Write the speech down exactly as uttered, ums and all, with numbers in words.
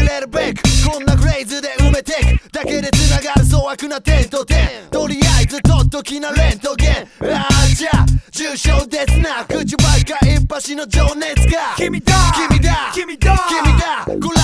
れるべくこんなフレーズで埋めてくだけで繋がる粗悪な点と点とりあえずとっときなレントゲンああじゃあ重症ですな口ばっか一発の情熱が君だ君だ君だ君だこれ